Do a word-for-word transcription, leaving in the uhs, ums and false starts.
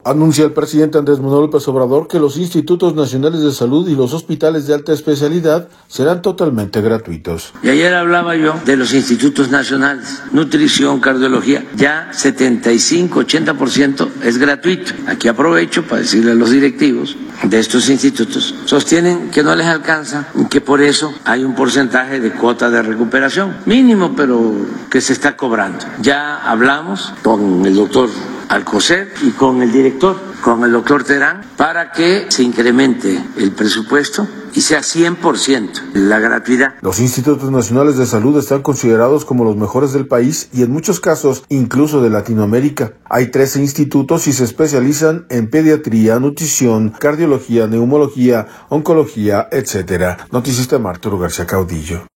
Anuncia el presidente Andrés Manuel López Obrador que los institutos nacionales de salud y los hospitales de alta especialidad serán totalmente gratuitos. Y ayer hablaba yo de los institutos nacionales, nutrición, cardiología, ya setenta y cinco, ochenta por ciento es gratuito. Aquí aprovecho para decirle a los directivos de estos institutos, sostienen que no les alcanza y que por eso hay un porcentaje de cuota de recuperación, mínimo, pero que se está cobrando. Ya hablamos con el doctor Alcocer y con el director, con el doctor Terán, para que se incremente el presupuesto y sea cien por ciento la gratuidad. Los institutos nacionales de salud están considerados como los mejores del país y en muchos casos incluso de Latinoamérica. Hay trece institutos y se especializan en pediatría, nutrición, cardiología, neumología, oncología, etcétera. Noticias de Arturo García Caudillo.